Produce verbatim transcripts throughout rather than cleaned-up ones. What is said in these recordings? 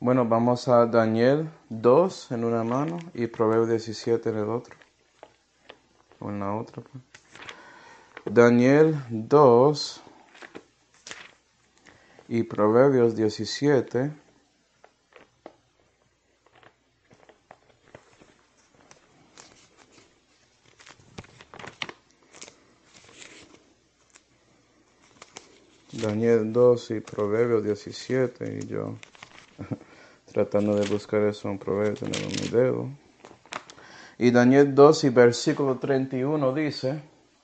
Bueno, vamos a Daniel dos en una mano y Proverbios diecisiete en el otro. O en la otra. Pues. Daniel dos y Proverbios diecisiete. Daniel dos y Proverbios diecisiete. Y yo tratando de buscar eso en Proverbios, tenemos mi dedo. Y Daniel dos y versículo treinta y uno dice: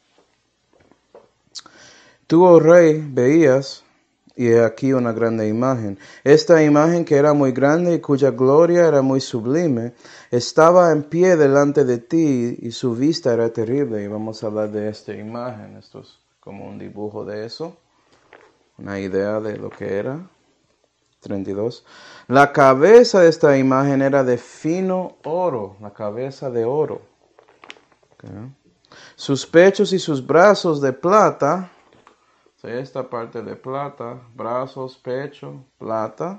Tú, oh rey, veías, y he aquí una grande imagen. Esta imagen, que era muy grande y cuya gloria era muy sublime, estaba en pie delante de ti y su vista era terrible. Y vamos a hablar de esta imagen. Esto es como un dibujo de eso, una idea de lo que era. treinta y dos. La cabeza de esta imagen era de fino oro, la cabeza de oro. Okay. Sus pechos y sus brazos de plata. Esta parte de plata, brazos, pecho, plata.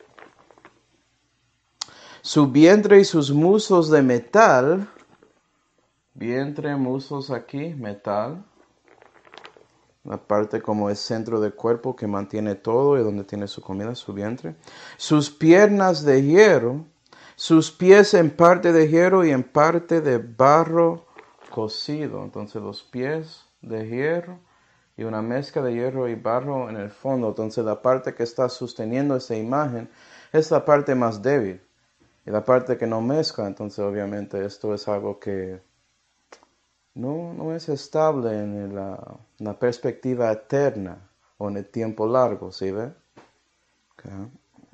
Su vientre y sus muslos de metal. Vientre, muslos aquí, metal. La parte como el centro del cuerpo que mantiene todo y donde tiene su comida, su vientre. Sus piernas de hierro. Sus pies en parte de hierro y en parte de barro cocido. Entonces los pies de hierro y una mezcla de hierro y barro en el fondo. Entonces la parte que está sosteniendo esa imagen es la parte más débil. Y la parte que no mezcla, entonces obviamente esto es algo que no, no es estable en la, en la perspectiva eterna o en el tiempo largo, ¿sí ve? Okay.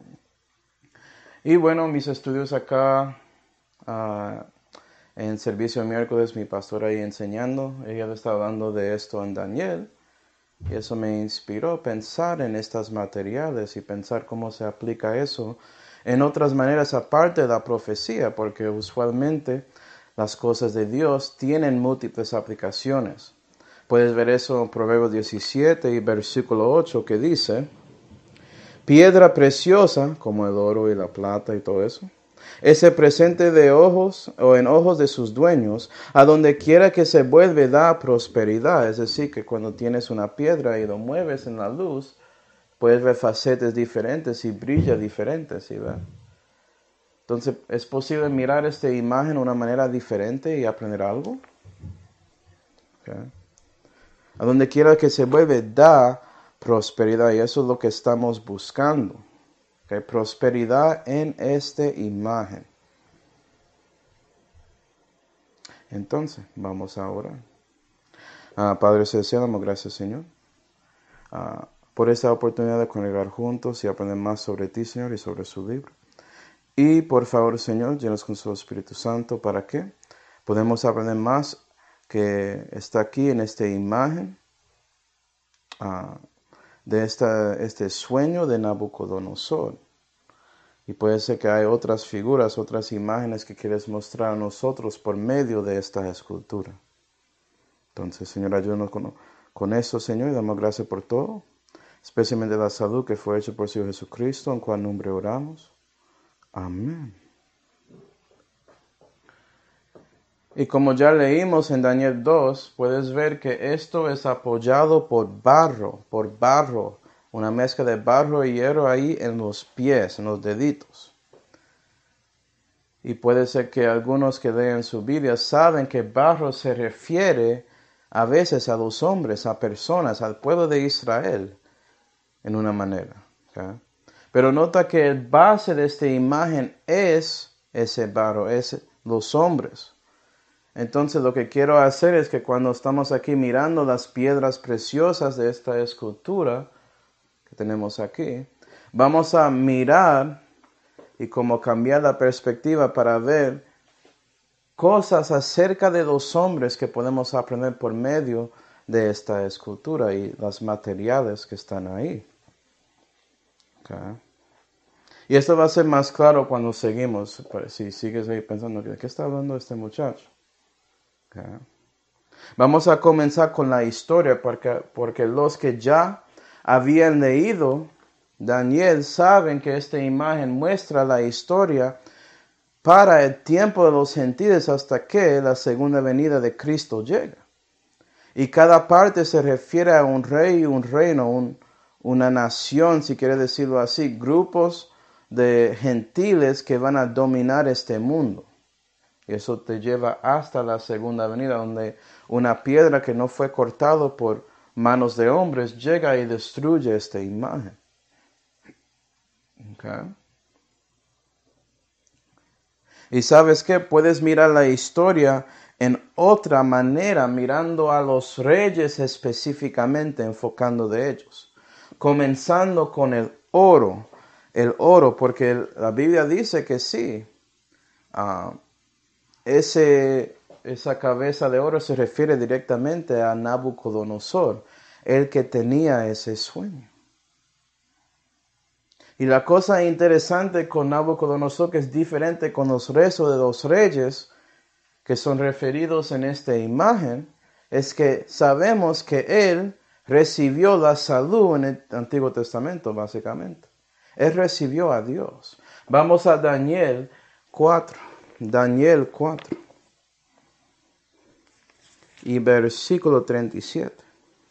Y bueno, mis estudios acá uh, en servicio de miércoles, mi pastora ahí enseñando, ella le estaba hablando de esto en Daniel. Y eso me inspiró a pensar en estos materiales y pensar cómo se aplica eso en otras maneras aparte de la profecía, porque usualmente las cosas de Dios tienen múltiples aplicaciones. Puedes ver eso en Proverbios diecisiete y versículo ocho que dice: piedra preciosa, como el oro y la plata y todo eso, ese presente de ojos o en ojos de sus dueños, a donde quiera que se vuelve da prosperidad. Es decir, que cuando tienes una piedra y lo mueves en la luz, puedes ver facetas diferentes y brilla diferente, ¿sí ve? Entonces, ¿es posible mirar esta imagen de una manera diferente y aprender algo? Okay. A donde quiera que se vuelve da prosperidad, y eso es lo que estamos buscando. Okay. Prosperidad en esta imagen. Entonces, vamos ahora. Uh, Padre Celestial, damos gracias, Señor, uh, por esta oportunidad de congregar juntos y aprender más sobre ti, Señor, y sobre su libro. Y por favor, Señor, llenos con su Espíritu Santo, ¿para qué? Podemos aprender más que está aquí en esta imagen uh, de esta, este sueño de Nabucodonosor. Y puede ser que hay otras figuras, otras imágenes que quieres mostrar a nosotros por medio de esta escultura. Entonces, Señor, ayúdanos con, con eso, Señor, y damos gracias por todo, especialmente la salud que fue hecha por Señor Jesucristo, en cual nombre oramos. Amén. Y como ya leímos en Daniel dos, puedes ver que esto es apoyado por barro, por barro, una mezcla de barro y hierro ahí en los pies, en los deditos. Y puede ser que algunos que leen su Biblia saben que barro se refiere a veces a los hombres, a personas, al pueblo de Israel, en una manera. ¿Okay? Pero nota que el base de esta imagen es ese barro, es los hombres. Entonces lo que quiero hacer es que cuando estamos aquí mirando las piedras preciosas de esta escultura que tenemos aquí, vamos a mirar y como cambiar la perspectiva para ver cosas acerca de los hombres que podemos aprender por medio de esta escultura y los materiales que están ahí. Okay. Y esto va a ser más claro cuando seguimos, si sigues ahí pensando, ¿de qué está hablando este muchacho? Okay. Vamos a comenzar con la historia porque, porque los que ya habían leído Daniel saben que esta imagen muestra la historia para el tiempo de los gentiles hasta que la segunda venida de Cristo llega. Y cada parte se refiere a un rey, un reino, un, una nación, si quiere decirlo así, grupos de gentiles que van a dominar este mundo. Y eso te lleva hasta la segunda venida, donde una piedra que no fue cortada por manos de hombres llega y destruye esta imagen. Okay. Y ¿sabes qué? Puedes mirar la historia en otra manera, mirando a los reyes específicamente, enfocando de ellos. Comenzando con el oro, el oro, porque la Biblia dice que sí, uh, ese, esa cabeza de oro se refiere directamente a Nabucodonosor, el que tenía ese sueño. Y la cosa interesante con Nabucodonosor, que es diferente con los restos de los reyes que son referidos en esta imagen, es que sabemos que él recibió la salud en el Antiguo Testamento, básicamente. Él recibió a Dios. Vamos a Daniel cuatro. Daniel cuatro. Y versículo treinta y siete.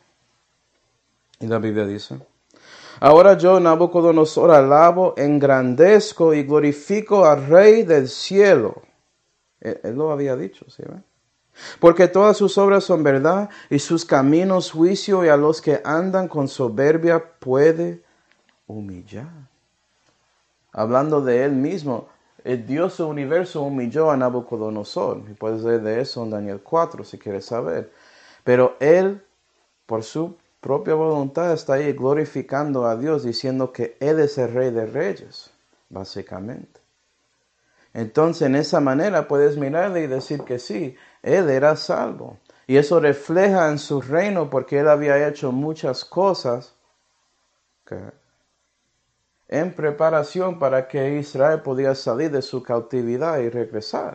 Y la Biblia dice: Ahora yo, Nabucodonosor, alabo, engrandezco y glorifico al Rey del cielo. Él, él lo había dicho, ¿sí ven? Porque todas sus obras son verdad y sus caminos juicio, y a los que andan con soberbia puede humillar. Hablando de él mismo, el Dios del universo humilló a Nabucodonosor. Y puedes leer de eso en Daniel cuatro si quieres saber. Pero él, por su propia voluntad, está ahí glorificando a Dios, diciendo que Él es el Rey de Reyes, básicamente. Entonces, en esa manera puedes mirarle y decir que sí, Él era salvo. Y eso refleja en su reino, porque Él había hecho muchas cosas que, en preparación para que Israel podía salir de su cautividad y regresar.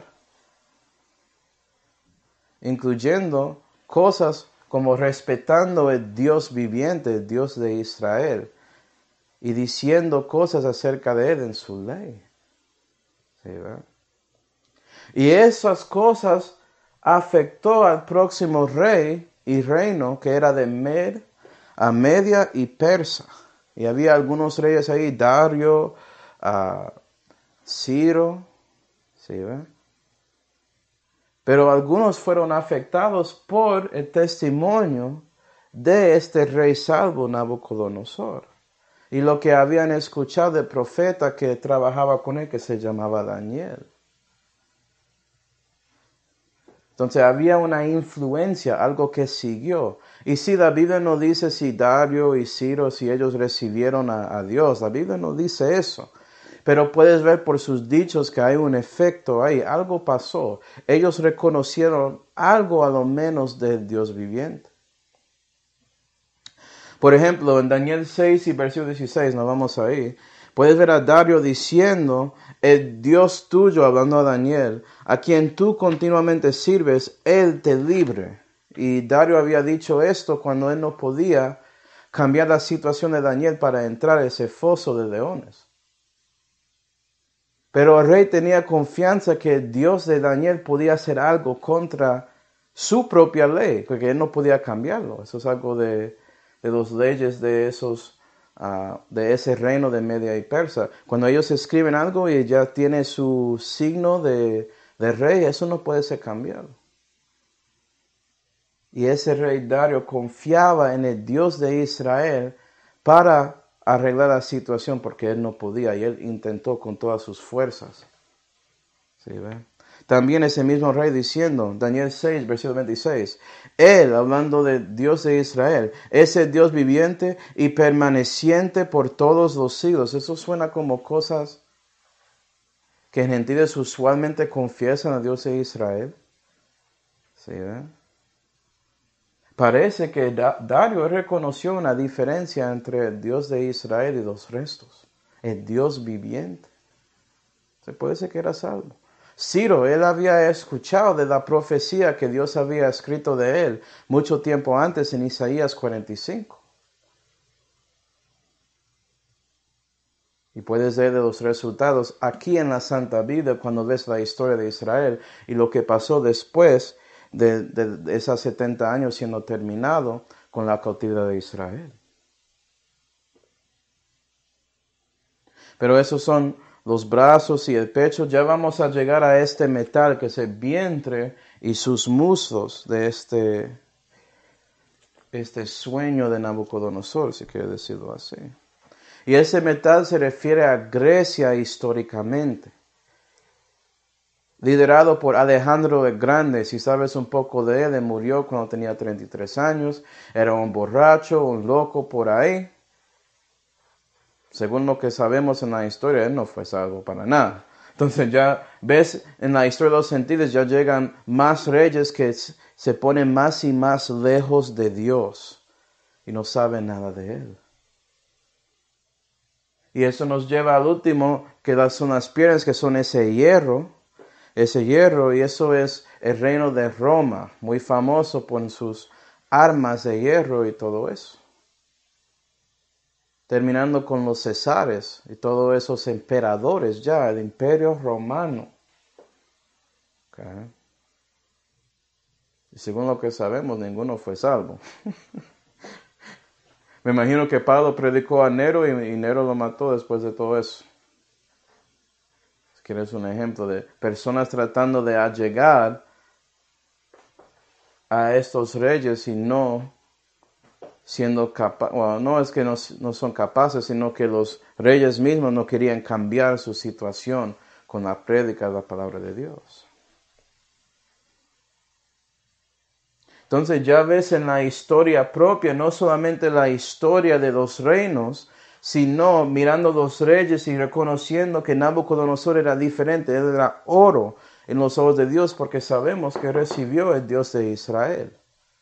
Incluyendo cosas como respetando el Dios viviente, el Dios de Israel, y diciendo cosas acerca de él en su ley. ¿Sí, verdad? Y esas cosas afectó al próximo rey y reino, que era de Med, a Media y Persa. Y había algunos reyes ahí, Dario, uh, Ciro, ¿sí, verdad? Pero algunos fueron afectados por el testimonio de este rey salvo, Nabucodonosor. Y lo que habían escuchado del profeta que trabajaba con él, que se llamaba Daniel. Entonces había una influencia, algo que siguió. Y si la Biblia no dice si Dario y Ciro, si ellos recibieron a, a Dios, la Biblia no dice eso. Pero puedes ver por sus dichos que hay un efecto ahí, algo pasó. Ellos reconocieron algo a lo menos del Dios viviente. Por ejemplo, en Daniel seis y versículo dieciséis, nos vamos ahí, puedes ver a Dario diciendo: el Dios tuyo, hablando a Daniel, a quien tú continuamente sirves, Él te libre. Y Dario había dicho esto cuando él no podía cambiar la situación de Daniel para entrar a ese foso de leones. Pero el rey tenía confianza que el Dios de Daniel podía hacer algo contra su propia ley, porque él no podía cambiarlo. Eso es algo de, de las leyes de esos, uh, de ese reino de Media y Persa. Cuando ellos escriben algo y ya tiene su signo de, de rey, eso no puede ser cambiado. Y ese rey Dario confiaba en el Dios de Israel para arreglar la situación, porque él no podía y él intentó con todas sus fuerzas. ¿Sí, ve? También ese mismo rey diciendo, Daniel seis, versículo veintiséis, él, hablando de Dios de Israel, es el Dios viviente y permaneciente por todos los siglos. Eso suena como cosas que gentiles usualmente confiesan a Dios de Israel. ¿Sí, ve? Parece que Dario reconoció una diferencia entre el Dios de Israel y los restos. El Dios viviente. Se puede ser que era salvo. Ciro, él había escuchado de la profecía que Dios había escrito de él mucho tiempo antes en Isaías cuarenta y cinco. Y puedes ver de los resultados aquí en la Santa Biblia cuando ves la historia de Israel y lo que pasó después de, de, de esos setenta años siendo terminado con la cautividad de Israel. Pero esos son los brazos y el pecho. Ya vamos a llegar a este metal que es el vientre y sus muslos de este, este sueño de Nabucodonosor, si quiere decirlo así. Y ese metal se refiere a Grecia históricamente, liderado por Alejandro el Grande. Si sabes un poco de él, él murió cuando tenía treinta y tres años, era un borracho, un loco por ahí. Según lo que sabemos en la historia, él no fue salvo para nada. Entonces ya ves, en la historia de los gentiles ya llegan más reyes que se ponen más y más lejos de Dios y no saben nada de él. Y eso nos lleva al último, que son las piedras, que son ese hierro, ese hierro, y eso es el reino de Roma, muy famoso por sus armas de hierro y todo eso. Terminando con los cesares y todos esos emperadores ya, el imperio romano. Okay. Y según lo que sabemos, ninguno fue salvo. Me imagino que Pablo predicó a Nero y, y Nero lo mató después de todo eso. Si quieres un ejemplo de personas tratando de allegar a estos reyes y no siendo capaces, bueno, no es que no, no son capaces, sino que los reyes mismos no querían cambiar su situación con la prédica de la palabra de Dios. Entonces ya ves en la historia propia, no solamente la historia de los reinos, sino mirando los reyes y reconociendo que Nabucodonosor era diferente, él era oro en los ojos de Dios, porque sabemos que recibió el Dios de Israel.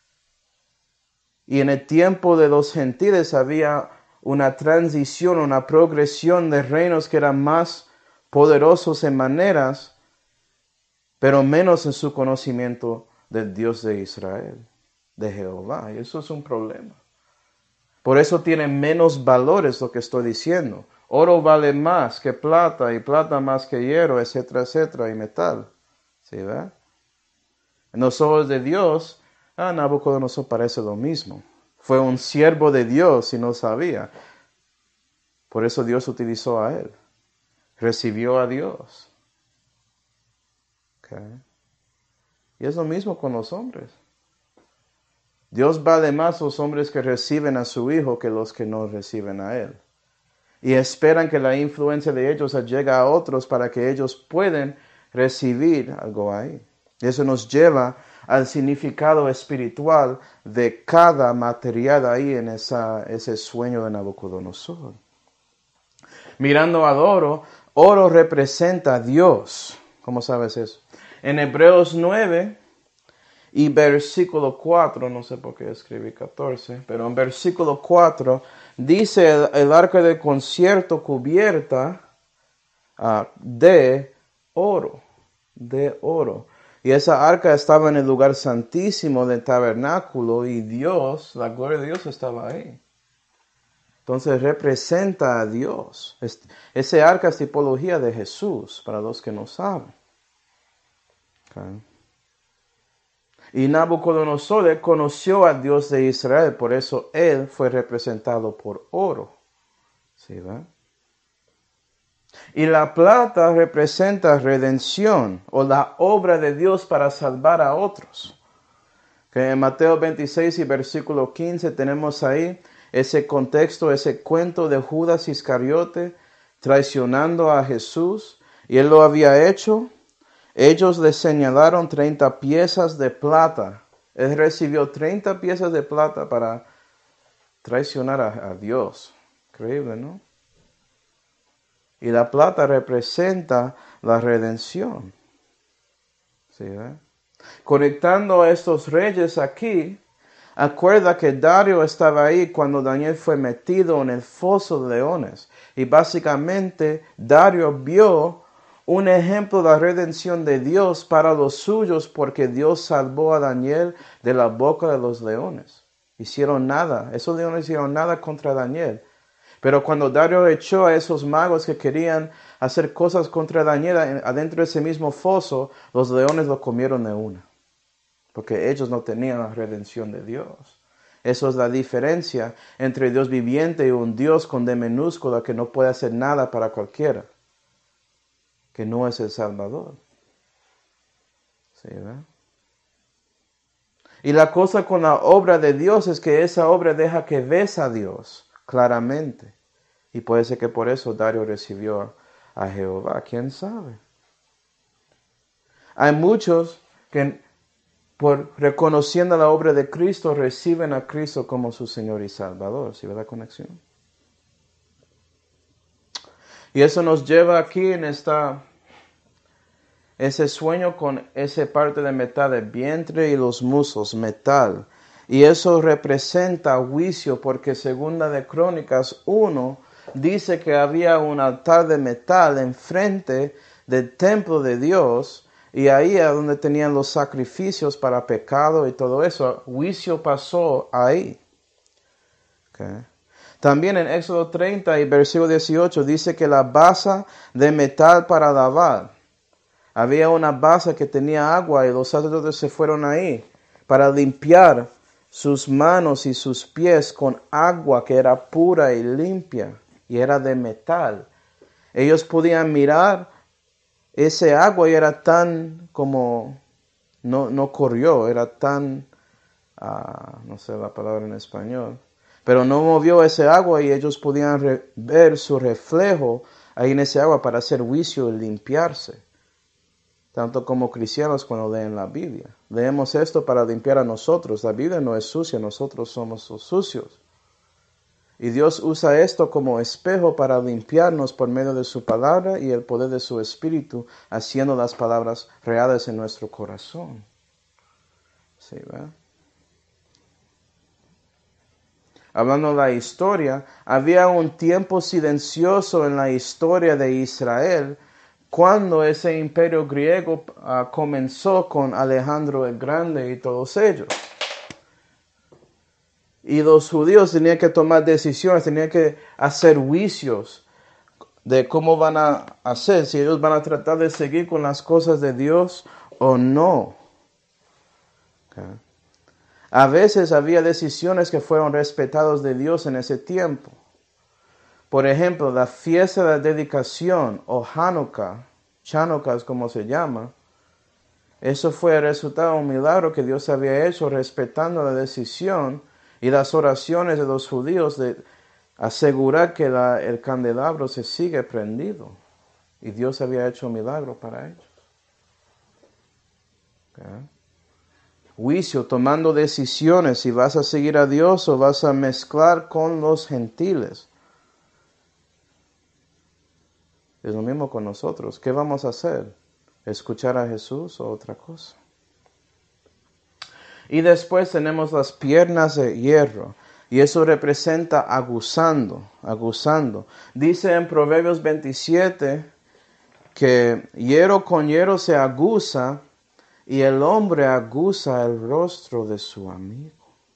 Y en el tiempo de los gentiles había una transición, una progresión de reinos que eran más poderosos en maneras, pero menos en su conocimiento del Dios de Israel, de Jehová. Y eso es un problema. Por eso tiene menos valores lo que estoy diciendo. Oro vale más que plata y plata más que hierro, etcétera, etcétera, y metal. ¿Sí, verdad? En los ojos de Dios, ah, Nabucodonosor parece lo mismo. Fue un siervo de Dios y no sabía. Por eso Dios utilizó a él. Recibió a Dios. Okay. Y es lo mismo con los hombres. Dios vale más los hombres que reciben a su Hijo que los que no reciben a Él. Y esperan que la influencia de ellos llegue a otros para que ellos puedan recibir algo ahí. Y eso nos lleva al significado espiritual de cada material ahí en esa, ese sueño de Nabucodonosor. Mirando al oro, oro representa a Dios. ¿Cómo sabes eso? En Hebreos nueve y versículo cuatro, no sé por qué escribí catorce, pero en versículo cuatro dice el, el arca del concierto cubierta uh, de oro, de oro. Y esa arca estaba en el lugar santísimo del tabernáculo y Dios, la gloria de Dios estaba ahí. Entonces representa a Dios. Ese arca es tipología de Jesús, para los que no saben. Okay. Y Nabucodonosor conoció al Dios de Israel, por eso él fue representado por oro. ¿Sí, va? Y la plata representa redención o la obra de Dios para salvar a otros. Que en Mateo veintiséis y versículo quince tenemos ahí ese contexto, ese cuento de Judas Iscariote traicionando a Jesús. Y él lo había hecho. Ellos le señalaron treinta piezas de plata. Él recibió treinta piezas de plata para traicionar a, a Dios. Increíble, ¿no? Y la plata representa la redención. ¿Sí, eh? Conectando a estos reyes aquí, acuerda que Dario estaba ahí cuando Daniel fue metido en el foso de leones. Y básicamente Dario vio un ejemplo de la redención de Dios para los suyos porque Dios salvó a Daniel de la boca de los leones. Hicieron nada. Esos leones hicieron nada contra Daniel. Pero cuando Dario echó a esos magos que querían hacer cosas contra Daniel adentro de ese mismo foso, los leones lo comieron de una. Porque ellos no tenían la redención de Dios. Eso es la diferencia entre Dios viviente y un Dios con D minúscula que no puede hacer nada para cualquiera. Que no es el Salvador. ¿Sí, ¿verdad? Y la cosa con la obra de Dios es que esa obra deja que ves a Dios claramente. Y puede ser que por eso Dario recibió a Jehová. ¿Quién sabe? Hay muchos que por reconociendo la obra de Cristo reciben a Cristo como su Señor y Salvador. ¿Sí ve la conexión? Y eso nos lleva aquí en esta... ese sueño con esa parte de metal, el vientre y los muslos, metal. Y eso representa juicio porque segunda de Crónicas uno dice que había un altar de metal enfrente del templo de Dios y ahí es donde tenían los sacrificios para pecado y todo eso. Juicio pasó ahí. Okay. También en Éxodo treinta y versículo dieciocho dice que la basa de metal para lavar. Había una base que tenía agua y los sacerdotes se fueron ahí para limpiar sus manos y sus pies con agua que era pura y limpia y era de metal. Ellos podían mirar ese agua y era tan como, no, no corrió, era tan, uh, no sé la palabra en español, pero no movió ese agua y ellos podían re- ver su reflejo ahí en ese agua para hacer juicio y limpiarse. Tanto como cristianos cuando leen la Biblia. Leemos esto para limpiar a nosotros. La Biblia no es sucia, nosotros somos los sucios. Y Dios usa esto como espejo para limpiarnos por medio de su palabra y el poder de su Espíritu, haciendo las palabras reales en nuestro corazón. ¿Sí, ¿verdad? Hablando de la historia, había un tiempo silencioso en la historia de Israel cuando ese imperio griego uh, comenzó con Alejandro el Grande y todos ellos. Y los judíos tenían que tomar decisiones, tenían que hacer juicios de cómo van a hacer, si ellos van a tratar de seguir con las cosas de Dios o no. Okay. A veces había decisiones que fueron respetadas de Dios en ese tiempo. Por ejemplo, la fiesta de la dedicación o Hanukkah, Chanukah es como se llama, eso fue el resultado de un milagro que Dios había hecho respetando la decisión y las oraciones de los judíos de asegurar que la, el candelabro se sigue prendido. Y Dios había hecho un milagro para ellos. Okay. Juicio, tomando decisiones si vas a seguir a Dios o vas a mezclar con los gentiles. Es lo mismo con nosotros. ¿Qué vamos a hacer? ¿Escuchar a Jesús o otra cosa? Y después tenemos las piernas de hierro. Y eso representa aguzando, aguzando. Dice en Proverbios veintisiete que hierro con hierro se aguza y el hombre aguza el rostro de su amigo.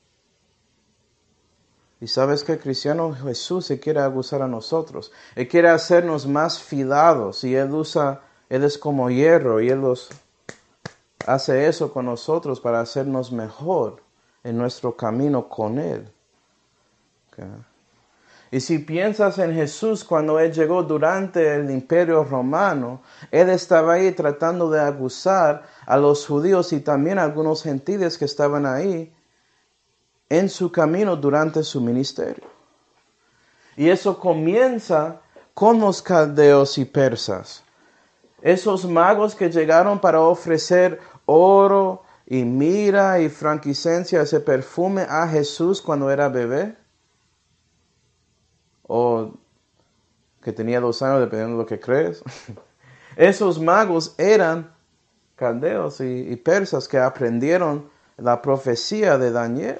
Y sabes que cristiano Jesús se quiere aguzar a nosotros. Él quiere hacernos más filados y Él usa, Él es como hierro y Él los hace eso con nosotros para hacernos mejor en nuestro camino con Él. Okay. Y si piensas en Jesús cuando Él llegó durante el Imperio Romano, Él estaba ahí tratando de aguzar a los judíos y también a algunos gentiles que estaban ahí en su camino durante su ministerio. Y eso comienza con los caldeos y persas. Esos magos que llegaron para ofrecer oro y mirra y frankincenso, ese perfume a Jesús cuando era bebé. O que tenía dos años, dependiendo de lo que crees. Esos magos eran caldeos y, y persas que aprendieron la profecía de Daniel.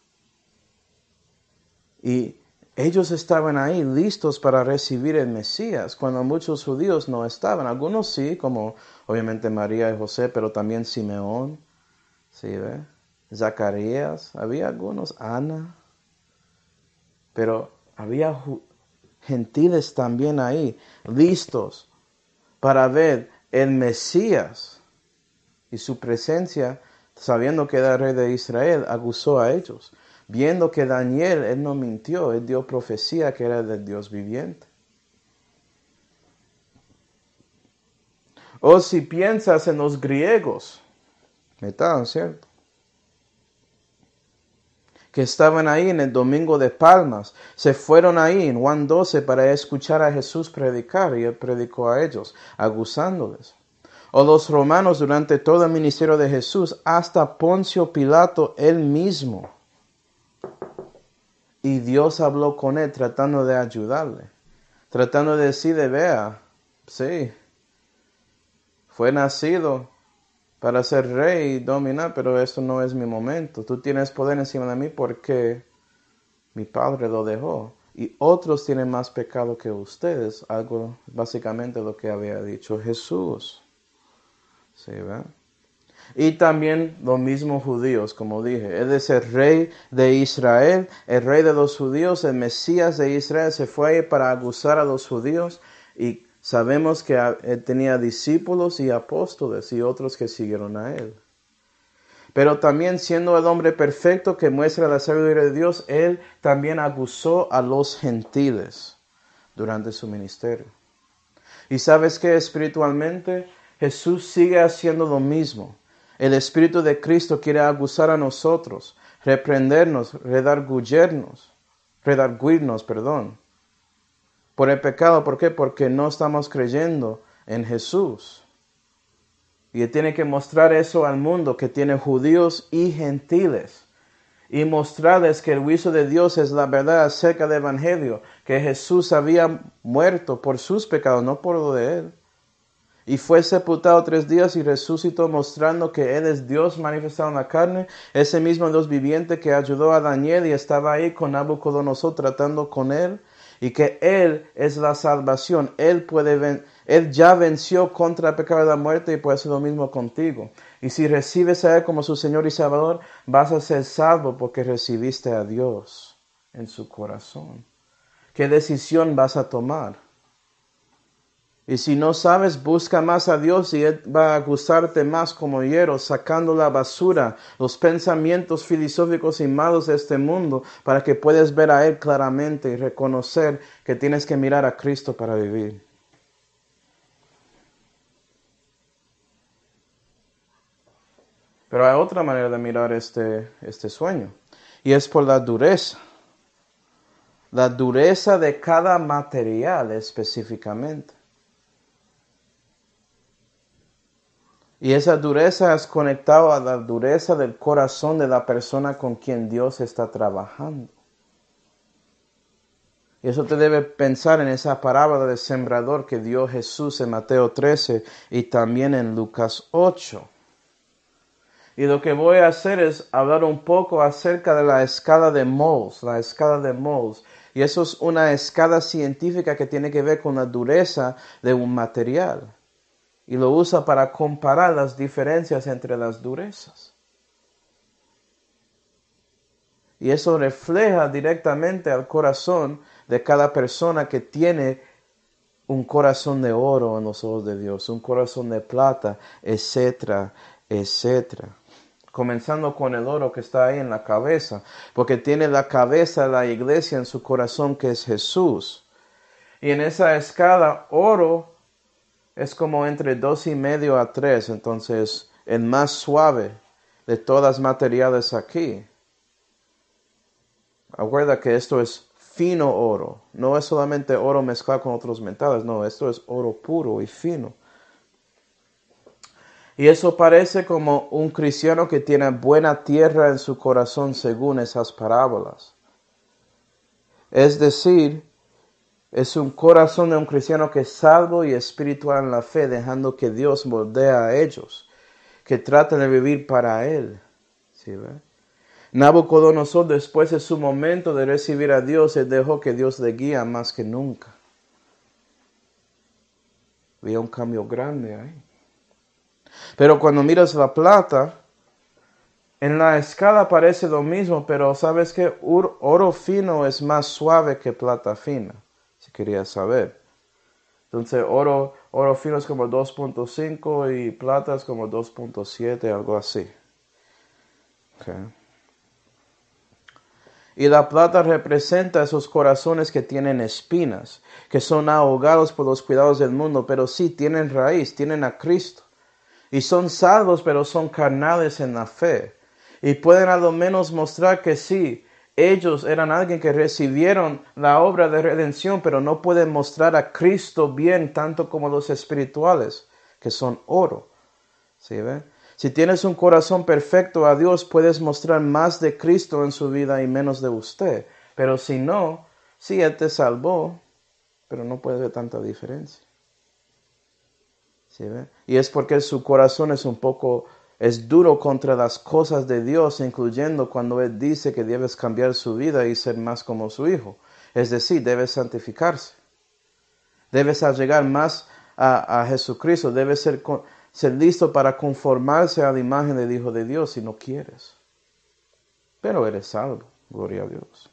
Y ellos estaban ahí listos para recibir el Mesías, cuando muchos judíos no estaban. Algunos sí, como obviamente María y José, pero también Simeón, ¿sí ve? Zacarías, había algunos, Ana. Pero había ju- gentiles también ahí, listos para ver el Mesías. Y su presencia, sabiendo que era rey de Israel, acusó a ellos. Viendo que Daniel, él no mintió, él dio profecía que era del Dios viviente. O si piensas en los griegos, metal, ¿cierto? Que estaban ahí en el Domingo de Palmas, se fueron ahí en Juan doce para escuchar a Jesús predicar, y él predicó a ellos, acusándoles. O los romanos durante todo el ministerio de Jesús, hasta Poncio Pilato él mismo. Y Dios habló con él tratando de ayudarle, tratando de decirle, vea, sí, fue nacido para ser rey y dominar, pero eso no es mi momento. Tú tienes poder encima de mí porque mi padre lo dejó. Y otros tienen más pecado que ustedes. Algo, básicamente lo que había dicho Jesús. ¿Sí, ¿verdad? Y también los mismos judíos, como dije. Él es el rey de Israel, el rey de los judíos, el Mesías de Israel. Se fue ahí para acusar a los judíos y sabemos que él tenía discípulos y apóstoles y otros que siguieron a él. Pero también siendo el hombre perfecto que muestra la sabiduría de Dios, él también acusó a los gentiles durante su ministerio. Y sabes que espiritualmente Jesús sigue haciendo lo mismo. El Espíritu de Cristo quiere acusar a nosotros, reprendernos, redargullernos, redarguirnos, perdón. Por el pecado, ¿por qué? Porque no estamos creyendo en Jesús. Y él tiene que mostrar eso al mundo, que tiene judíos y gentiles. Y mostrarles que el juicio de Dios es la verdad acerca del Evangelio, que Jesús había muerto por sus pecados, no por lo de él. Y fue sepultado tres días y resucitó, mostrando que Él es Dios manifestado en la carne, ese mismo Dios viviente que ayudó a Daniel y estaba ahí con Nabucodonosor tratando con él. Y que Él es la salvación. Él puede ven- Él ya venció contra el pecado de la muerte y puede hacer lo mismo contigo. Y si recibes a Él como su Señor y Salvador, vas a ser salvo porque recibiste a Dios en su corazón. ¿Qué decisión vas a tomar? Y si no sabes, busca más a Dios y Él va a acusarte más como hierro, sacando la basura, los pensamientos filosóficos y malos de este mundo, para que puedas ver a Él claramente y reconocer que tienes que mirar a Cristo para vivir. Pero hay otra manera de mirar este, este sueño, y es por la dureza. La dureza de cada material específicamente. Y esa dureza es conectada a la dureza del corazón de la persona con quien Dios está trabajando. Y eso te debe pensar en esa parábola del sembrador que dio Jesús en Mateo trece y también en Lucas ocho. Y lo que voy a hacer es hablar un poco acerca de la escala de Mohs, la escala de Mohs. Y eso es una escala científica que tiene que ver con la dureza de un material. Y lo usa para comparar las diferencias entre las durezas. Y eso refleja directamente al corazón de cada persona que tiene un corazón de oro en los ojos de Dios, un corazón de plata, etcétera, etcétera. Comenzando con el oro que está ahí en la cabeza, porque tiene la cabeza de la iglesia en su corazón que es Jesús. Y en esa escala, oro es como entre dos y medio a tres, entonces el más suave de todas las materiales aquí. Acuerda que esto es fino oro, no es solamente oro mezclado con otros metales, no, esto es oro puro y fino. Y eso parece como un cristiano que tiene buena tierra en su corazón según esas parábolas. Es decir, es un corazón de un cristiano que es salvo y espiritual en la fe, dejando que Dios moldea a ellos, que tratan de vivir para Él. ¿Sí, ve? Nabucodonosor, después de su momento de recibir a Dios, él dejó que Dios le guía más que nunca. Había un cambio grande ahí. Pero cuando miras la plata, en la escala parece lo mismo, pero sabes que oro fino es más suave que plata fina. Así quería saber. Entonces oro, oro fino es como dos punto cinco y plata es como dos punto siete, algo así. Okay. Y la plata representa esos corazones que tienen espinas, que son ahogados por los cuidados del mundo, pero sí tienen raíz, tienen a Cristo. Y son salvos, pero son carnales en la fe. Y pueden a lo menos mostrar que sí, ellos eran alguien que recibieron la obra de redención, pero no pueden mostrar a Cristo bien, tanto como los espirituales, que son oro. ¿Sí ve? Si tienes un corazón perfecto a Dios, puedes mostrar más de Cristo en su vida y menos de usted. Pero si no, sí, Él te salvó, pero no puede haber tanta diferencia. ¿Sí ve? Y es porque su corazón es un poco, es duro contra las cosas de Dios, incluyendo cuando Él dice que debes cambiar su vida y ser más como su Hijo. Es decir, debes santificarse. Debes llegar más a, a Jesucristo, debes ser... Ser listo para conformarse a la imagen del Hijo de Dios si no quieres. Pero eres salvo, gloria a Dios.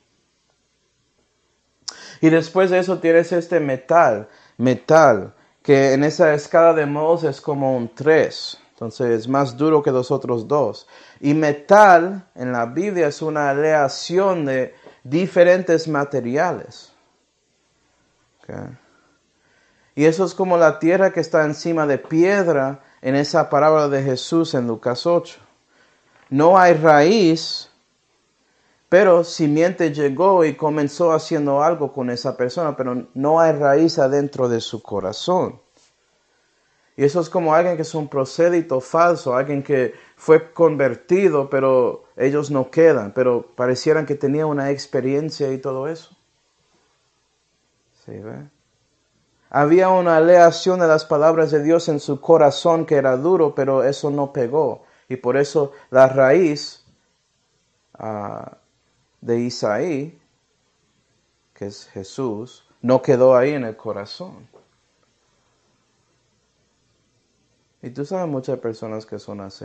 Y después de eso tienes este metal, metal, que en esa escala de Mohs es como un tres. Entonces es más duro que los otros dos. Y metal en la Biblia es una aleación de diferentes materiales. Okay. Y eso es como la tierra que está encima de piedra en esa parábola de Jesús en Lucas ocho. No hay raíz, pero simiente llegó y comenzó haciendo algo con esa persona, pero no hay raíz adentro de su corazón. Y eso es como alguien que es un prosélito falso, alguien que fue convertido, pero ellos no quedan, pero parecieran que tenían una experiencia y todo eso. ¿Sí ve? Había una aleación de las palabras de Dios en su corazón que era duro, pero eso no pegó. Y por eso la raíz uh, de Isaí, que es Jesús, no quedó ahí en el corazón. Y tú sabes muchas personas que son así.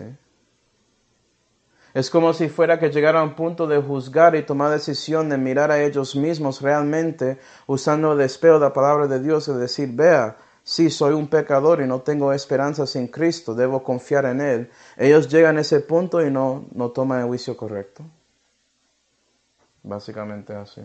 Es como si fuera que llegaran a un punto de juzgar y tomar decisión de mirar a ellos mismos realmente, usando el espejo de la palabra de Dios y decir, vea, sí, soy un pecador y no tengo esperanza sin Cristo, debo confiar en Él. Ellos llegan a ese punto y no, no toman el juicio correcto. Básicamente así.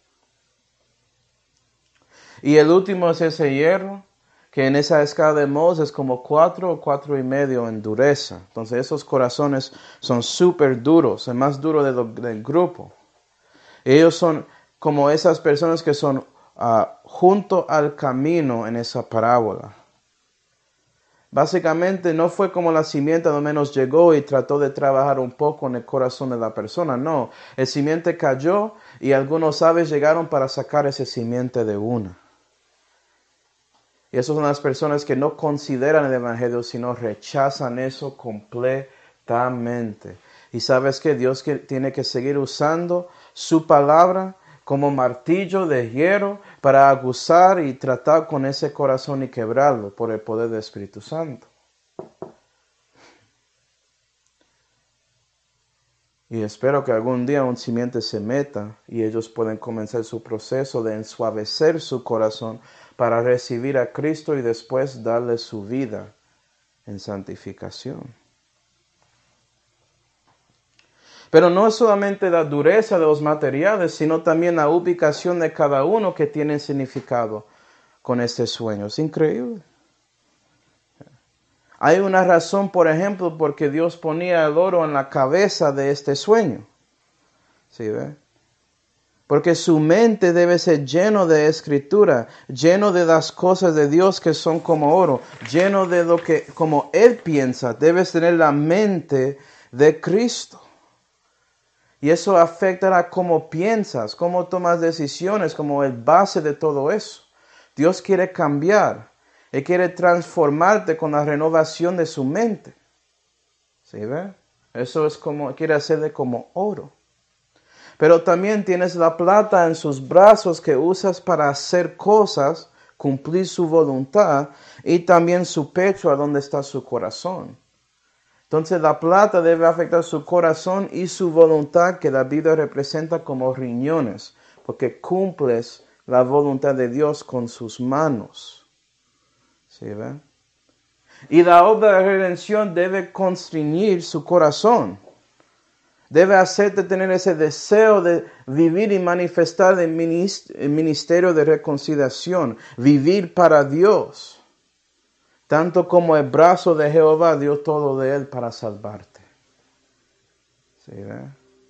Y el último es ese hierro, que en esa escala de Mohs es como cuatro o cuatro y medio en dureza. Entonces esos corazones son súper duros, el más duro de lo, del grupo. Ellos son como esas personas que son uh, junto al camino en esa parábola. Básicamente no fue como la simiente al menos llegó y trató de trabajar un poco en el corazón de la persona. No, el simiente cayó y algunos aves llegaron para sacar ese simiente de una. Y esas son las personas que no consideran el Evangelio, sino rechazan eso completamente. Y sabes que Dios que tiene que seguir usando su palabra como martillo de hierro para aguzar y tratar con ese corazón y quebrarlo por el poder del Espíritu Santo. Y espero que algún día un simiente se meta y ellos pueden comenzar su proceso de ensuavecer su corazón para recibir a Cristo y después darle su vida en santificación. Pero no es solamente la dureza de los materiales, sino también la ubicación de cada uno que tiene significado con este sueño. Es increíble. Hay una razón, por ejemplo, porque Dios ponía el oro en la cabeza de este sueño. ¿Sí ve? Porque su mente debe ser lleno de escritura, lleno de las cosas de Dios que son como oro, lleno de lo que, como Él piensa, debes tener la mente de Cristo. Y eso afectará cómo piensas, cómo tomas decisiones, como el base de todo eso. Dios quiere cambiar, Él quiere transformarte con la renovación de su mente. ¿Sí ve? Eso es como, quiere hacerle como oro. Pero también tienes la plata en sus brazos que usas para hacer cosas, cumplir su voluntad, y también su pecho, a donde está su corazón. Entonces la plata debe afectar su corazón y su voluntad, que la Biblia representa como riñones, porque cumples la voluntad de Dios con sus manos. ¿Sí ven? Y la obra de redención debe constreñir su corazón. Debe hacerte tener ese deseo de vivir y manifestar el ministerio de reconciliación. Vivir para Dios. Tanto como el brazo de Jehová dio todo de él para salvarte. ¿Sí, ¿verdad?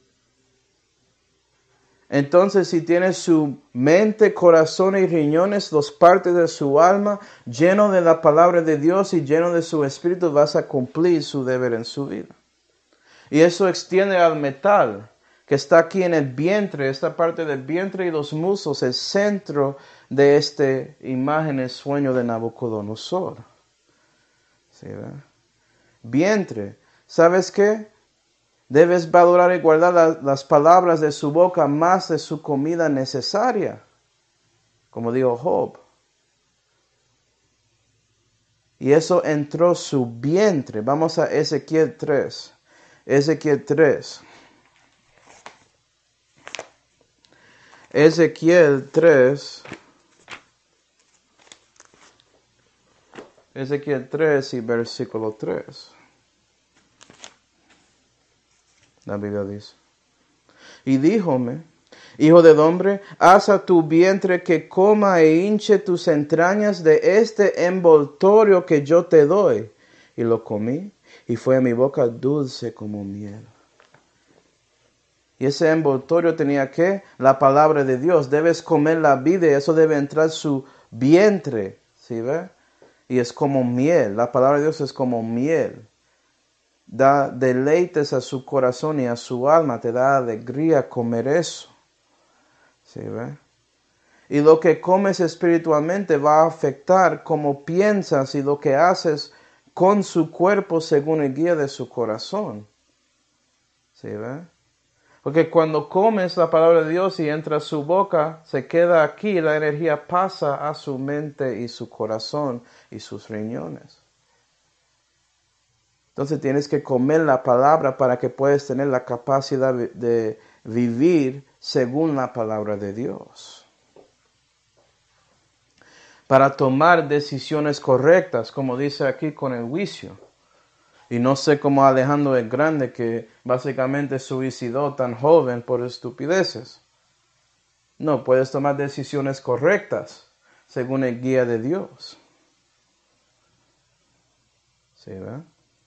Entonces, si tienes su mente, corazón y riñones, dos partes de su alma, lleno de la palabra de Dios y lleno de su espíritu, vas a cumplir su deber en su vida. Y eso extiende al metal, que está aquí en el vientre, esta parte del vientre y los muslos, el centro de esta imagen, el sueño de Nabucodonosor. ¿Sí, ¿verdad? Vientre. ¿Sabes qué? Debes valorar y guardar la, las palabras de su boca más de su comida necesaria. Como dijo Job. Y eso entró su vientre. Vamos a Ezequiel tres. Ezequiel tres. Ezequiel tres. Ezequiel tres y versículo tres. La Biblia dice. Y díjome, hijo del hombre, haz a tu vientre que coma e hinche tus entrañas de este envoltorio que yo te doy. Y lo comí, y fue a mi boca dulce como miel. Y ese envoltorio tenía que, la palabra de Dios. Debes comer la vida y eso debe entrar su vientre. ¿Sí ve? Y es como miel. La palabra de Dios es como miel. Da deleites a su corazón y a su alma. Te da alegría comer eso. ¿Sí ve? Y lo que comes espiritualmente va a afectar cómo piensas y lo que haces con su cuerpo según el guía de su corazón. ¿Sí ve? Porque cuando comes la palabra de Dios y entra a su boca, se queda aquí, la energía pasa a su mente y su corazón y sus riñones. Entonces tienes que comer la palabra para que puedas tener la capacidad de vivir según la palabra de Dios. Para tomar decisiones correctas, como dice aquí con el juicio. Y no sé cómo Alejandro el Grande, que básicamente suicidó tan joven por estupideces. No, puedes tomar decisiones correctas según el guía de Dios. ¿Sí, verdad?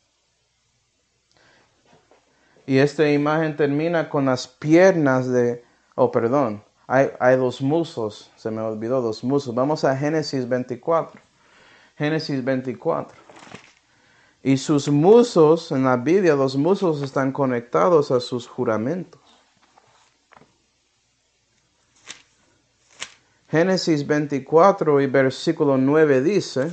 Y esta imagen termina con las piernas de... Oh, perdón. Hay, hay dos muslos. Se me olvidó dos muslos. Vamos a Génesis veinticuatro. Génesis veinticuatro. Y sus muslos, en la Biblia, los muslos están conectados a sus juramentos. Génesis veinticuatro y versículo nueve dice: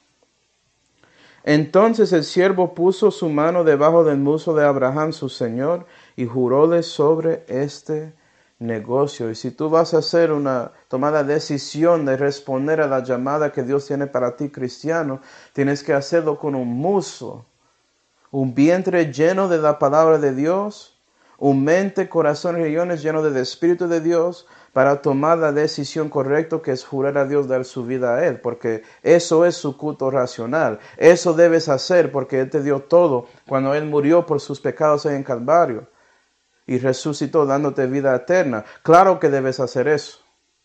Entonces el siervo puso su mano debajo del muslo de Abraham, su señor, y juróle sobre este negocio. Y si tú vas a hacer una, tomar la decisión de responder a la llamada que Dios tiene para ti, cristiano, tienes que hacerlo con un muslo, un vientre lleno de la palabra de Dios, un mente, corazón y riñones lleno del Espíritu de Dios, para tomar la decisión correcta que es jurar a Dios, dar su vida a Él, porque eso es su culto racional. Eso debes hacer porque Él te dio todo cuando Él murió por sus pecados en Calvario y resucitó dándote vida eterna. Claro que debes hacer eso.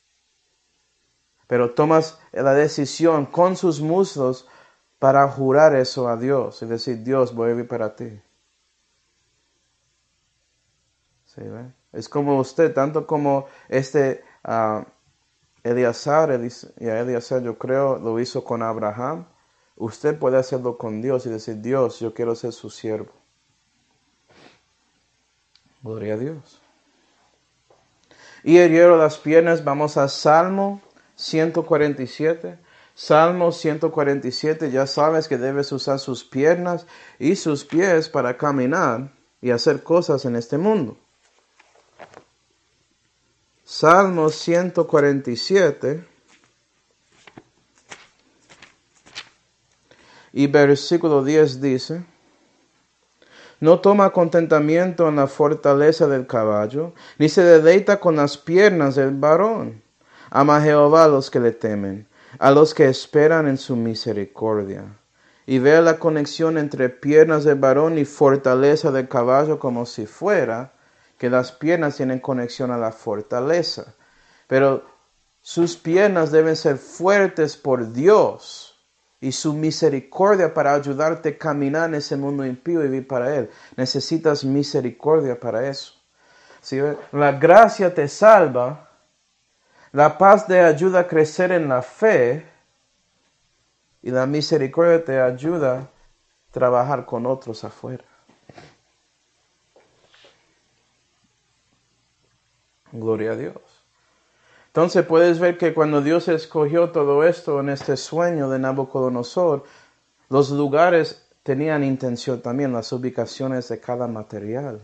Pero tomas la decisión con sus muslos para jurar eso a Dios y decir: Dios, voy a vivir para ti. ¿Sí, ve? Es como usted, tanto como este uh, Eleazar, y a Eleazar yo creo lo hizo con Abraham. Usted puede hacerlo con Dios y decir: Dios, yo quiero ser su siervo. Gloria a Dios. Y hirieron las piernas. Vamos a Salmo ciento cuarenta y siete. Salmo ciento cuarenta y siete. Ya sabes que debes usar sus piernas y sus pies para caminar y hacer cosas en este mundo. Salmo ciento cuarenta y siete y versículo diez dice: No toma contentamiento en la fortaleza del caballo, ni se deleita con las piernas del varón. Ama a Jehová a los que le temen, a los que esperan en su misericordia. Y vea la conexión entre piernas de varón y fortaleza de caballo como si fuera que las piernas tienen conexión a la fortaleza. Pero sus piernas deben ser fuertes por Dios y su misericordia para ayudarte a caminar en ese mundo impío y vivir para Él. Necesitas misericordia para eso. ¿Sí? La gracia te salva, la paz te ayuda a crecer en la fe y la misericordia te ayuda a trabajar con otros afuera. Gloria a Dios. Entonces puedes ver que cuando Dios escogió todo esto en este sueño de Nabucodonosor, los lugares tenían intención también, las ubicaciones de cada material.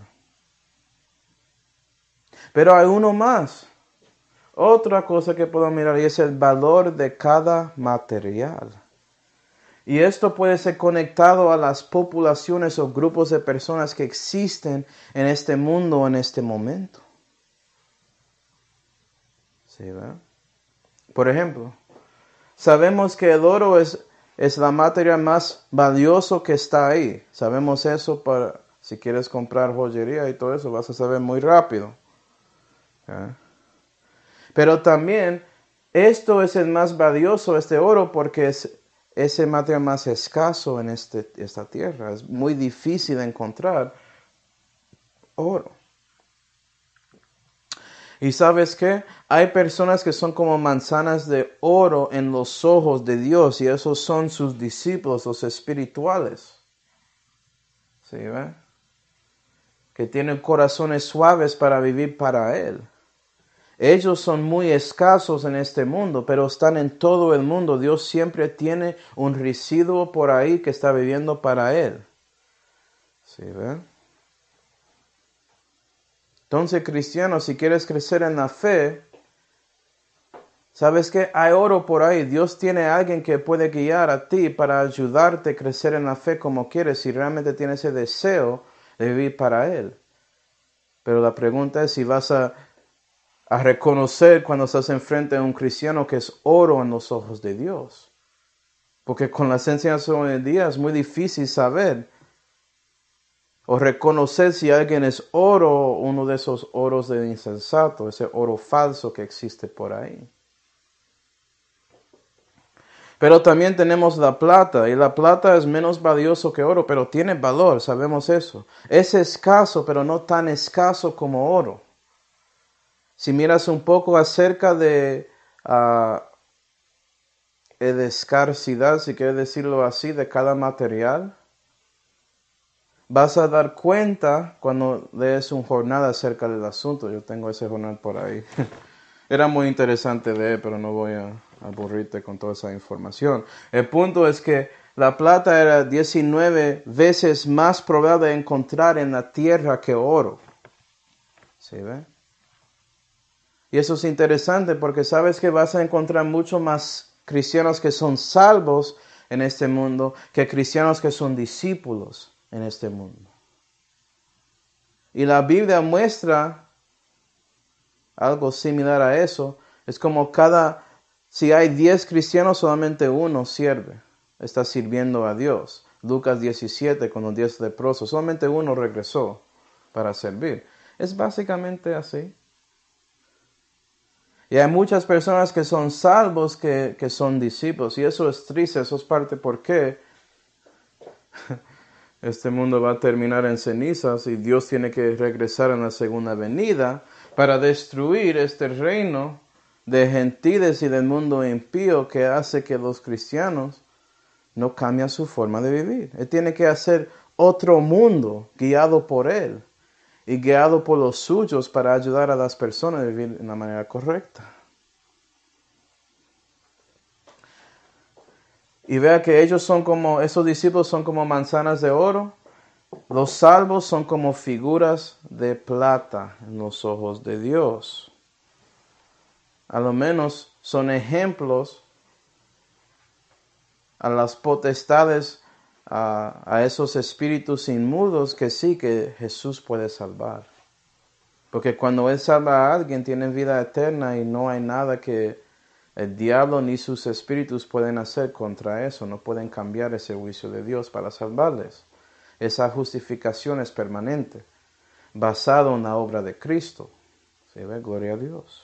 Pero hay uno más. Otra cosa que puedo mirar y es el valor de cada material. Y esto puede ser conectado a las poblaciones o grupos de personas que existen en este mundo en este momento. ¿Sí, verdad? Por ejemplo, sabemos que el oro es, es la materia más valiosa que está ahí. Sabemos eso para, si quieres comprar joyería y todo eso, vas a saber muy rápido. ¿Eh? Pero también, esto es el más valioso, este oro, porque es ese material más escaso en este, esta tierra. Es muy difícil encontrar oro. Y ¿sabes qué? Hay personas que son como manzanas de oro en los ojos de Dios y esos son sus discípulos, los espirituales. ¿Sí, ve? Que tienen corazones suaves para vivir para Él. Ellos son muy escasos en este mundo, pero están en todo el mundo. Dios siempre tiene un residuo por ahí que está viviendo para Él. ¿Sí, ve? Entonces, cristiano, si quieres crecer en la fe, ¿sabes qué? Hay oro por ahí. Dios tiene a alguien que puede guiar a ti para ayudarte a crecer en la fe como quieres, si realmente tienes ese deseo de vivir para Él. Pero la pregunta es si vas a, a reconocer cuando estás enfrente de un cristiano que es oro en los ojos de Dios. Porque con las enseñanzas de hoy en día es muy difícil saber o reconocer si alguien es oro, uno de esos oros de insensato, ese oro falso que existe por ahí. Pero también tenemos la plata, y la plata es menos valioso que oro, pero tiene valor, sabemos eso. Es escaso, pero no tan escaso como oro. Si miras un poco acerca de uh, de escasidad, si quieres decirlo así, de cada material, vas a dar cuenta cuando lees un jornal acerca del asunto. Yo tengo ese jornal por ahí. Era muy interesante leer, pero no voy a aburrirte con toda esa información. El punto es que la plata era diecinueve veces más probable de encontrar en la tierra que oro. ¿Sí ve? Y eso es interesante porque sabes que vas a encontrar mucho más cristianos que son salvos en este mundo que cristianos que son discípulos en este mundo. Y la Biblia muestra algo similar a eso. Es como cada, si hay diez cristianos, solamente uno sirve, está sirviendo a Dios. Lucas diecisiete, con los diez leprosos, solamente uno regresó para servir. Es básicamente así. Y hay muchas personas que son salvos que, que son discípulos. Y eso es triste, eso es parte por qué este mundo va a terminar en cenizas y Dios tiene que regresar en la segunda venida para destruir este reino de gentiles y del mundo impío que hace que los cristianos no cambien su forma de vivir. Él tiene que hacer otro mundo guiado por Él y guiado por los suyos para ayudar a las personas a vivir de una manera correcta. Y vea que ellos son como, esos discípulos son como manzanas de oro. Los salvos son como figuras de plata en los ojos de Dios. A lo menos son ejemplos a las potestades, a, a esos espíritus inmundos que sí que Jesús puede salvar. Porque cuando Él salva a alguien, tienen vida eterna y no hay nada que el diablo ni sus espíritus pueden hacer contra eso. No pueden cambiar ese juicio de Dios para salvarles. Esa justificación es permanente, basado en la obra de Cristo. ¿Sí ve? Gloria a Dios.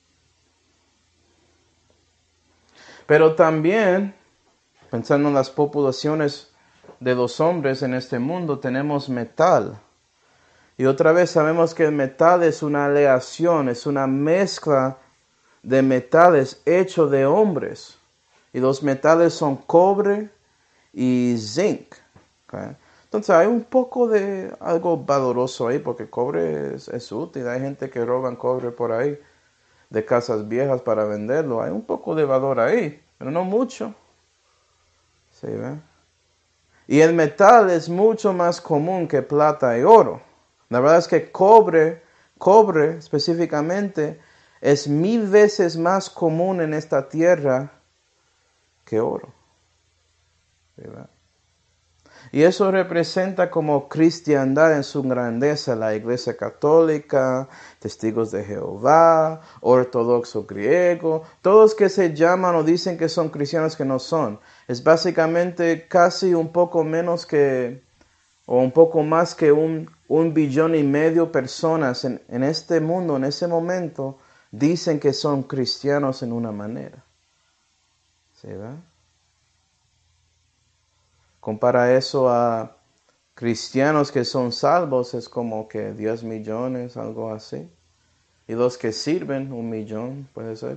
Pero también, pensando en las poblaciones de los hombres en este mundo, tenemos metal. Y otra vez sabemos que el metal es una aleación, es una mezcla de metales hecho de hombres. Y los metales son cobre y zinc. ¿Okay? Entonces hay un poco de algo valoroso ahí, porque cobre es, es útil. Hay gente que roban cobre por ahí de casas viejas para venderlo. Hay un poco de valor ahí, pero no mucho. ¿Sí, ve? Y el metal es mucho más común que plata y oro. La verdad es que cobre, cobre específicamente, es mil veces más común en esta tierra que oro. ¿Sí, ve? Y eso representa como cristiandad en su grandeza, la Iglesia Católica, Testigos de Jehová, Ortodoxo griego, todos que se llaman o dicen que son cristianos que no son. Es básicamente casi un poco menos que, o un poco más que un, un billón y medio personas en, en este mundo, en ese momento, dicen que son cristianos en una manera. ¿Sí, verdad? Compara eso a cristianos que son salvos, es como que diez millones, algo así. Y los que sirven, un millón, puede ser.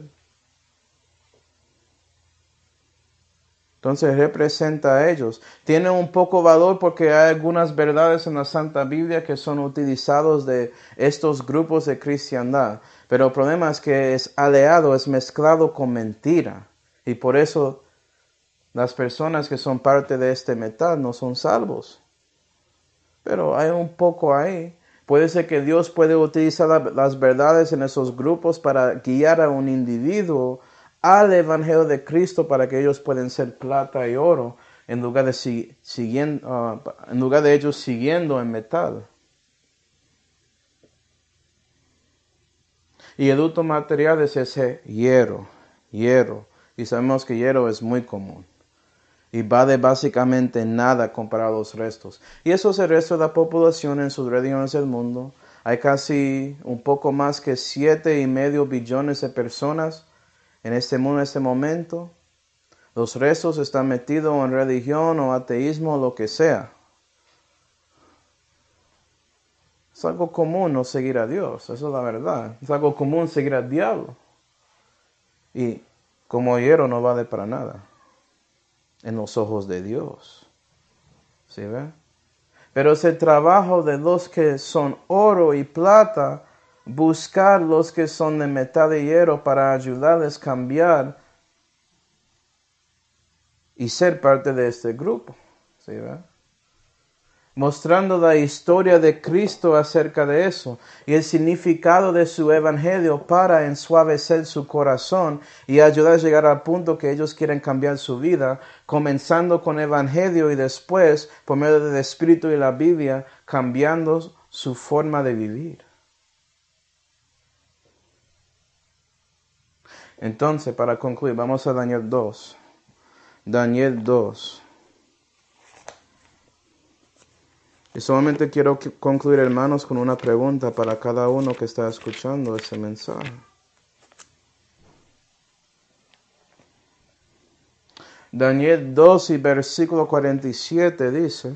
Entonces representa a ellos. Tiene un poco valor porque hay algunas verdades en la Santa Biblia que son utilizados de estos grupos de cristiandad. Pero el problema es que es aliado, es mezclado con mentira. Y por eso las personas que son parte de este metal no son salvos. Pero hay un poco ahí. Puede ser que Dios puede utilizar la, las verdades en esos grupos para guiar a un individuo al Evangelio de Cristo para que ellos puedan ser plata y oro en lugar de, si, siguiendo, uh, en lugar de ellos siguiendo en metal. Y el otro material es ese hierro, hierro. Y sabemos que hierro es muy común. Y vale básicamente nada comparado a los restos. Y eso es el resto de la población en sus regiones del mundo. Hay casi un poco más que siete y medio billones de personas en este mundo en este momento. Los restos están metidos en religión o ateísmo o lo que sea. Es algo común no seguir a Dios, eso es la verdad. Es algo común seguir al diablo. Y como hierro no vale para nada en los ojos de Dios. ¿Sí ve? Pero es el trabajo de los que son oro y plata, buscar los que son de metal y hierro para ayudarles a cambiar y ser parte de este grupo. ¿Sí ve? Mostrando la historia de Cristo acerca de eso y el significado de su evangelio para ensuavecer su corazón y ayudar a llegar al punto que ellos quieren cambiar su vida, comenzando con el evangelio y después, por medio del Espíritu y la Biblia, cambiando su forma de vivir. Entonces, para concluir, vamos a Daniel dos. Daniel dos. Y solamente quiero concluir, hermanos, con una pregunta para cada uno que está escuchando ese mensaje. Daniel dos y versículo cuarenta y siete dice: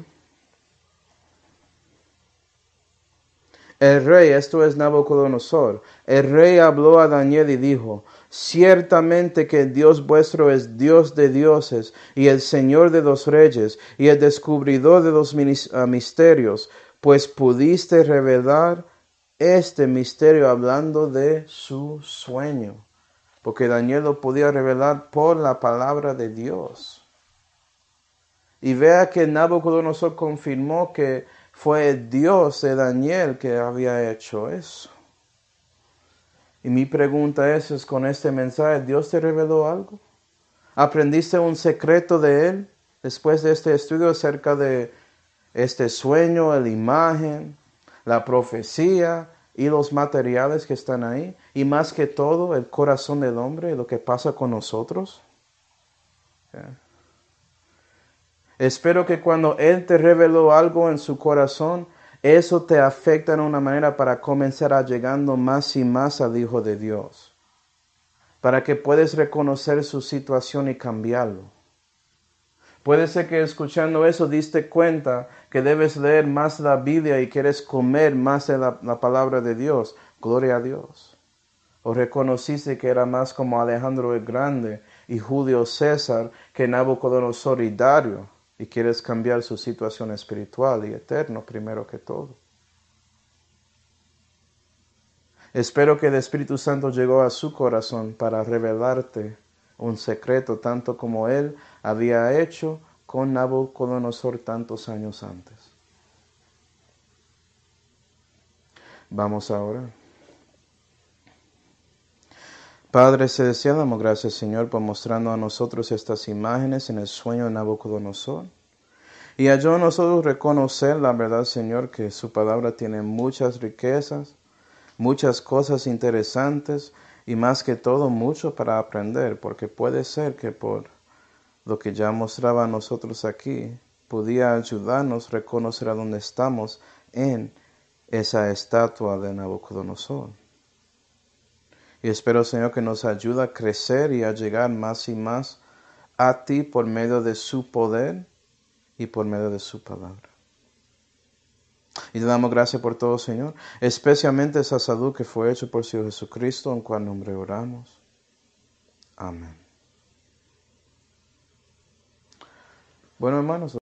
El rey, esto es Nabucodonosor, el rey habló a Daniel y dijo: Ciertamente que el Dios vuestro es Dios de dioses y el Señor de los reyes y el descubridor de los misterios, pues pudiste revelar este misterio hablando de su sueño. Porque Daniel lo podía revelar por la palabra de Dios. Y vea que Nabucodonosor confirmó que fue el Dios de Daniel que había hecho eso. Y mi pregunta es, es con este mensaje, ¿Dios te reveló algo? ¿Aprendiste un secreto de Él después de este estudio acerca de este sueño, la imagen, la profecía y los materiales que están ahí, y más que todo el corazón del hombre, lo que pasa con nosotros. Yeah. Espero que cuando Él te reveló algo en su corazón, eso te afecta de una manera para comenzar a llegando más y más al Hijo de Dios, para que puedas reconocer su situación y cambiarlo. Puede ser que escuchando eso diste cuenta que debes leer más la Biblia y quieres comer más de la, la palabra de Dios. Gloria a Dios. O reconociste que era más como Alejandro el Grande y Julio César que Nabucodonosor y Dario, y quieres cambiar su situación espiritual y eterna primero que todo. Espero que el Espíritu Santo llegó a su corazón para revelarte un secreto, tanto como Él había hecho con Nabucodonosor tantos años antes. Vamos ahora. Padre celestial, damos gracias, Señor, por mostrando a nosotros estas imágenes en el sueño de Nabucodonosor. Y ayúdanos a nosotros reconocer la verdad, Señor, que su palabra tiene muchas riquezas, muchas cosas interesantes y más que todo mucho para aprender, porque puede ser que por lo que ya mostraba a nosotros aquí, podía ayudarnos a reconocer a dónde estamos en esa estatua de Nabucodonosor. Y espero, Señor, que nos ayude a crecer y a llegar más y más a ti por medio de su poder y por medio de su palabra. Y te damos gracias por todo, Señor, especialmente esa salud que fue hecha por Señor Jesucristo, en cual nombre oramos. Amén. Bueno, hermanos.